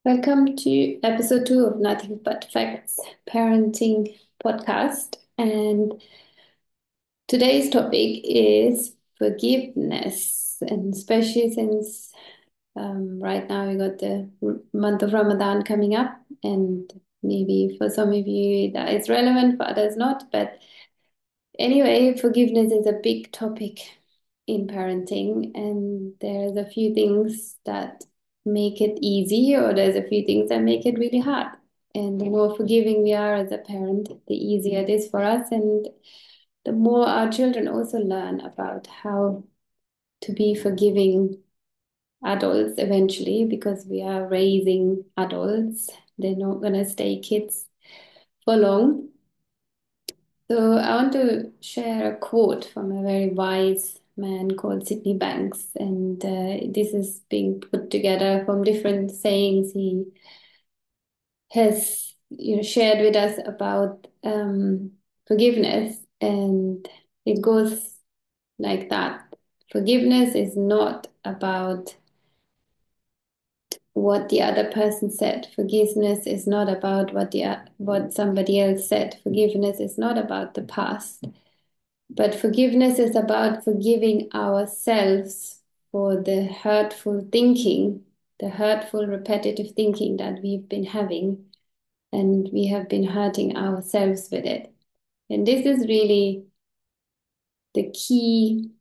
Welcome to episode 2 of Nothing But Facts Parenting Podcast. And today's topic is forgiveness. And especially since right now we got the month of Ramadan coming up, and maybe for some of you that is relevant, for others not. But anyway, forgiveness is a big topic in parenting, and there's a few things that make it easy, or there's a few things that make it really hard. And the more forgiving we are as a parent, the easier it is for us, and the more our children also learn about how to be forgiving adults eventually, because we are raising adults. They're not going to stay kids for long. So I want to share a quote from a very wise man called Sydney Banks, and this is being put together from different sayings he has, shared with us about forgiveness, and it goes like that. Forgiveness is not about what the other person said. Forgiveness is not about what somebody else said. Forgiveness is not about the past. But forgiveness is about forgiving ourselves for the hurtful thinking, the hurtful repetitive thinking that we've been having, and we have been hurting ourselves with it. And this is really the key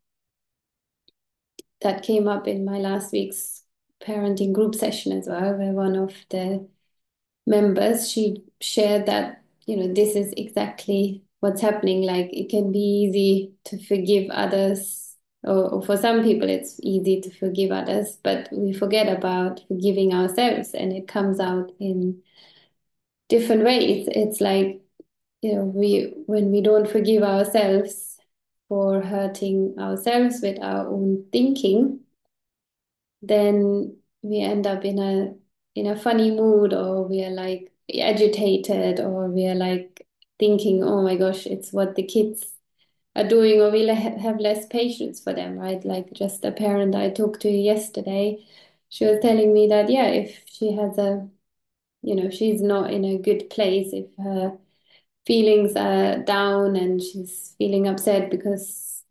that came up in my last week's parenting group session as well, where one of the members, she shared that, this is exactly what's happening. Like, it can be easy to forgive others, or for some people it's easy to forgive others, but we forget about forgiving ourselves, and it comes out in different ways. It's like, we when we don't forgive ourselves for hurting ourselves with our own thinking, then we end up in a funny mood, or we are like agitated, or we are like thinking, oh my gosh, it's what the kids are doing, or we have less patience for them, right? Like, just a parent I talked to yesterday, she was telling me that, yeah, if she has she's not in a good place, if her feelings are down and she's feeling upset because,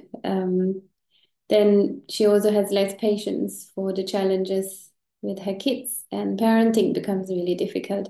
then she also has less patience for the challenges with her kids, and parenting becomes really difficult.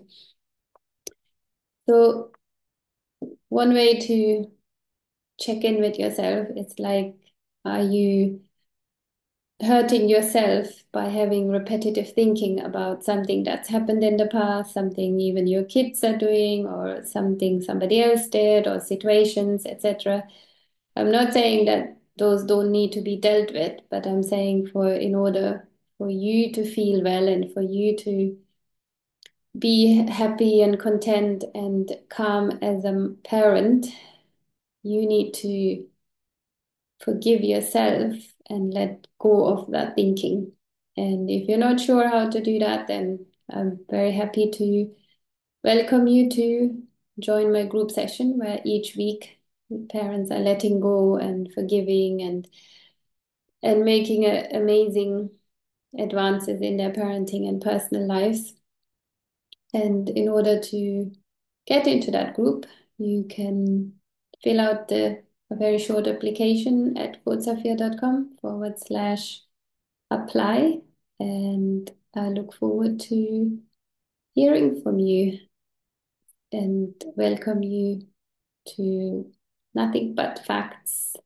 So, one way to check in with yourself is like, are you hurting yourself by having repetitive thinking about something that's happened in the past, something even your kids are doing, or something somebody else did, or situations, etc.? I'm not saying that those don't need to be dealt with, but I'm saying, for in order for you to feel well, and for you to be happy and content and calm as a parent, you need to forgive yourself and let go of that thinking. And if you're not sure how to do that, then I'm very happy to welcome you to join my group session, where each week parents are letting go and forgiving, and making amazing advances in their parenting and personal lives. And in order to get into that group, you can fill out a very short application at coachsofia.com/apply. And I look forward to hearing from you, and welcome you to Nothing But Facts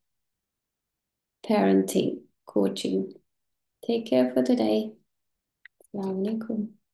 Parenting Coaching. Take care for today. Assalamu alaikum.